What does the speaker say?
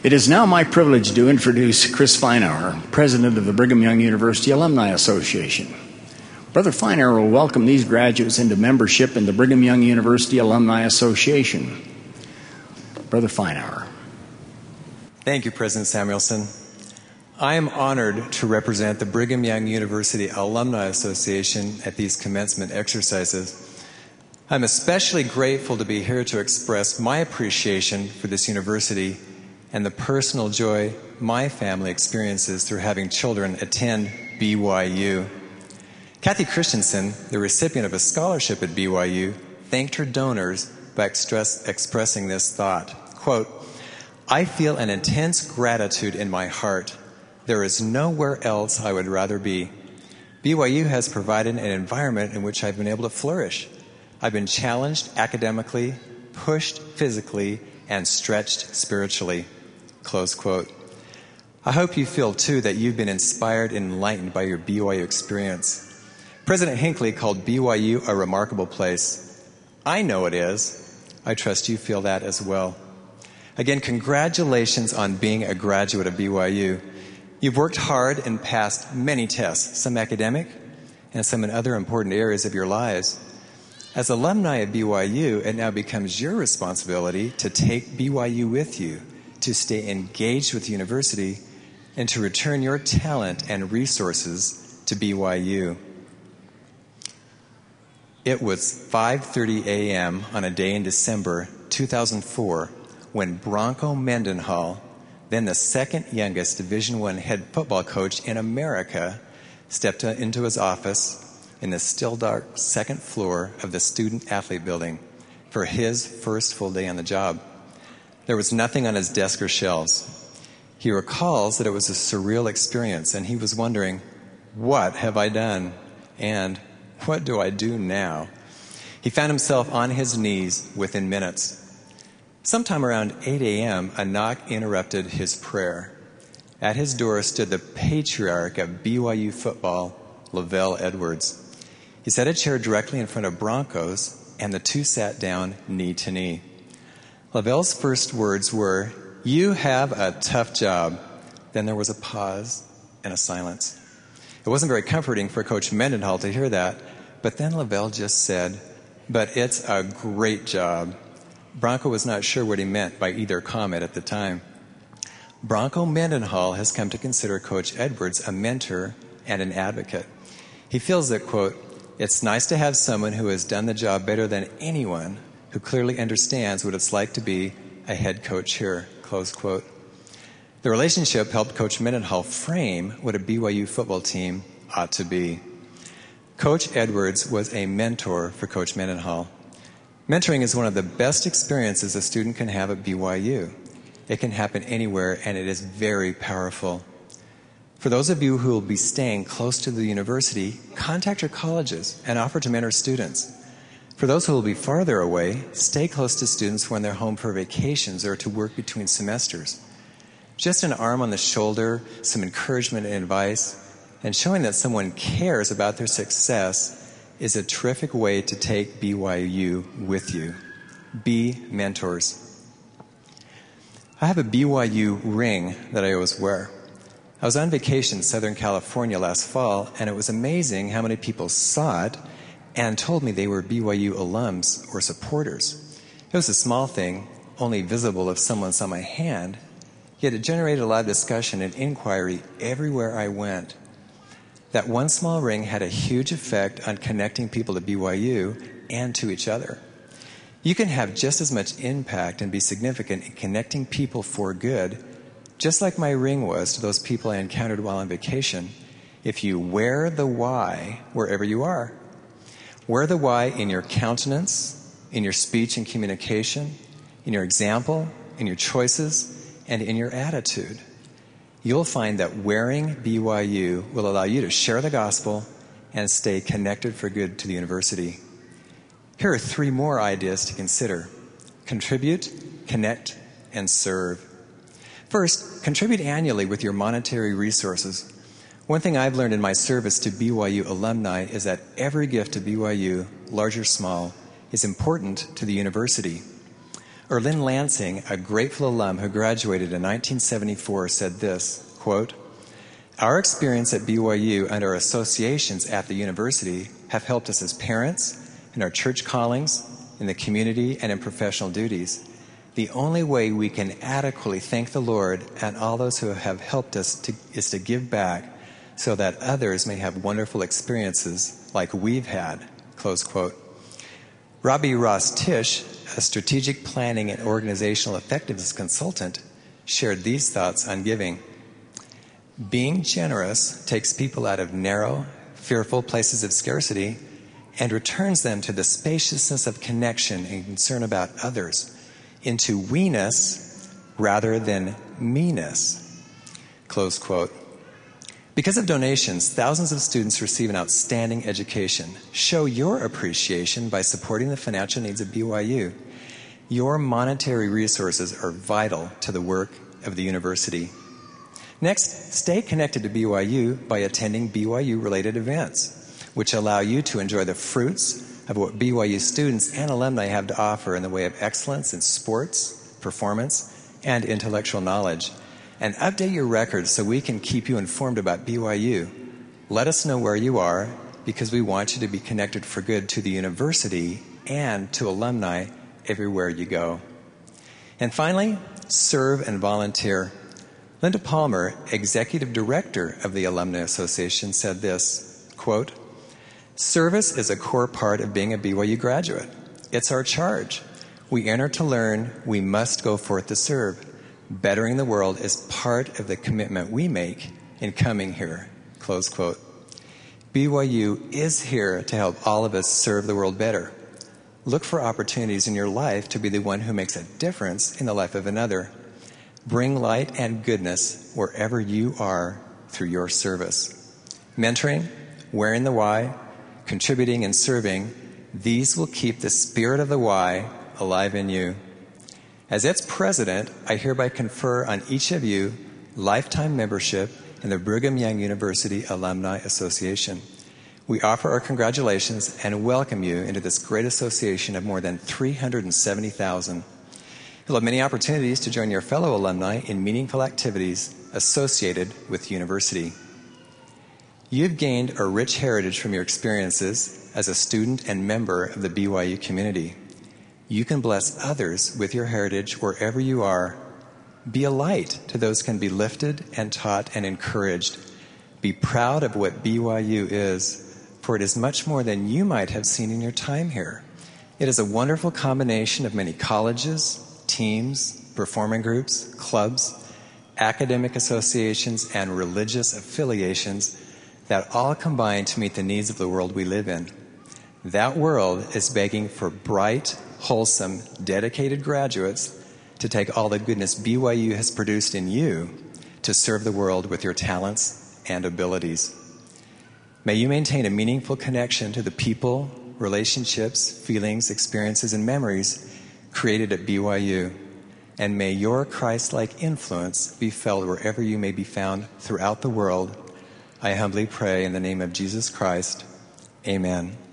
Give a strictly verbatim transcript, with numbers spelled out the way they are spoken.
It is now my privilege to introduce Chris Feinauer, President of the Brigham Young University Alumni Association. Brother Feinauer will welcome these graduates into membership in the Brigham Young University Alumni Association. Brother Feinauer. Thank you, President Samuelson. I am honored to represent the Brigham Young University Alumni Association at these commencement exercises. I'm especially grateful to be here to express my appreciation for this university and the personal joy my family experiences through having children attend B Y U. Kathy Christensen, the recipient of a scholarship at B Y U, thanked her donors by express, expressing this thought, quote, "I feel an intense gratitude in my heart. There is nowhere else I would rather be. B Y U has provided an environment in which I've been able to flourish. I've been challenged academically, pushed physically, and stretched spiritually." Close quote. I hope you feel, too, that you've been inspired and enlightened by your B Y U experience. President Hinckley called B Y U a remarkable place. I know it is. I trust you feel that as well. Again, congratulations on being a graduate of B Y U. You've worked hard and passed many tests, some academic and some in other important areas of your lives. As alumni of B Y U, it now becomes your responsibility to take B Y U with you, to stay engaged with the university, and to return your talent and resources to B Y U. It was five thirty a.m. on a day in December two thousand four when Bronco Mendenhall, then the second youngest Division I head football coach in America, stepped into his office in the still dark second floor of the student athlete building for his first full day on the job. There was nothing on his desk or shelves. He recalls that it was a surreal experience, and he was wondering, what have I done? And what do I do now? He found himself on his knees within minutes. Sometime around eight a.m., a knock interrupted his prayer. At his door stood the patriarch of B Y U football, Lavelle Edwards. He set a chair directly in front of Bronco's, and the two sat down knee to knee. Lavelle's first words were, "You have a tough job." Then there was a pause and a silence. It wasn't very comforting for Coach Mendenhall to hear that, but then Lavelle just said, "But it's a great job." Bronco was not sure what he meant by either comment at the time. Bronco Mendenhall has come to consider Coach Edwards a mentor and an advocate. He feels that, quote, "It's nice to have someone who has done the job better than anyone, who clearly understands what it's like to be a head coach here," close quote. The relationship helped Coach Mendenhall frame what a B Y U football team ought to be. Coach Edwards was a mentor for Coach Mendenhall. Mentoring is one of the best experiences a student can have at B Y U. It can happen anywhere, and it is very powerful. For those of you who will be staying close to the university, contact your colleges and offer to mentor students. For those who will be farther away, stay close to students when they're home for vacations or to work between semesters. Just an arm on the shoulder, some encouragement and advice, and showing that someone cares about their success is a terrific way to take B Y U with you. Be mentors. I have a B Y U ring that I always wear. I was on vacation in Southern California last fall, and it was amazing how many people saw it and told me they were B Y U alums or supporters. It was a small thing, only visible if someone saw my hand, yet it generated a lot of discussion and inquiry everywhere I went. That one small ring had a huge effect on connecting people to B Y U and to each other. You can have just as much impact and be significant in connecting people for good, just like my ring was to those people I encountered while on vacation, if you wear the Y wherever you are. Wear the Y in your countenance, in your speech and communication, in your example, in your choices, and in your attitude. You'll find that wearing B Y U will allow you to share the gospel and stay connected for good to the university. Here are three more ideas to consider. Contribute, connect, and serve. First, contribute annually with your monetary resources. One thing I've learned in my service to B Y U alumni is that every gift to B Y U, large or small, is important to the university. Erlyn Lansing, a grateful alum who graduated in nineteen seventy-four, said this, quote, "Our experience at B Y U and our associations at the university have helped us as parents, in our church callings, in the community, and in professional duties. The only way we can adequately thank the Lord and all those who have helped us to, is to give back so that others may have wonderful experiences like we've had," close quote. Robbie Ross Tisch, a strategic planning and organizational effectiveness consultant, shared these thoughts on giving. "Being generous takes people out of narrow, fearful places of scarcity and returns them to the spaciousness of connection and concern about others, into we-ness rather than me-ness," close quote. Because of donations, thousands of students receive an outstanding education. Show your appreciation by supporting the financial needs of B Y U. Your monetary resources are vital to the work of the university. Next, stay connected to B Y U by attending B Y U-related events, which allow you to enjoy the fruits of what B Y U students and alumni have to offer in the way of excellence in sports, performance, and intellectual knowledge. And update your records so we can keep you informed about B Y U. Let us know where you are, because we want you to be connected for good to the university and to alumni everywhere you go. And finally, serve and volunteer. Linda Palmer, Executive Director of the Alumni Association, said this, quote, "Service is a core part of being a B Y U graduate. It's our charge. We enter to learn, we must go forth to serve. Bettering the world is part of the commitment we make in coming here," close quote. B Y U is here to help all of us serve the world better. Look for opportunities in your life to be the one who makes a difference in the life of another. Bring light and goodness wherever you are through your service. Mentoring, wearing the Y, contributing and serving, these will keep the spirit of the Y alive in you. As its president, I hereby confer on each of you lifetime membership in the Brigham Young University Alumni Association. We offer our congratulations and welcome you into this great association of more than three hundred seventy thousand. You'll have many opportunities to join your fellow alumni in meaningful activities associated with the university. You've gained a rich heritage from your experiences as a student and member of the B Y U community. You can bless others with your heritage wherever you are. Be a light to those who can be lifted and taught and encouraged. Be proud of what B Y U is, for it is much more than you might have seen in your time here. It is a wonderful combination of many colleges, teams, performing groups, clubs, academic associations, and religious affiliations that all combine to meet the needs of the world we live in. That world is begging for bright, wholesome, dedicated graduates to take all the goodness B Y U has produced in you to serve the world with your talents and abilities. May you maintain a meaningful connection to the people, relationships, feelings, experiences, and memories created at B Y U. And may your Christ-like influence be felt wherever you may be found throughout the world. I humbly pray in the name of Jesus Christ. Amen.